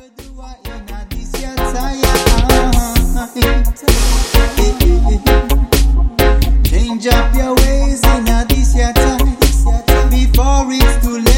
you do in this your time. Change up your ways in this your time before it's too late.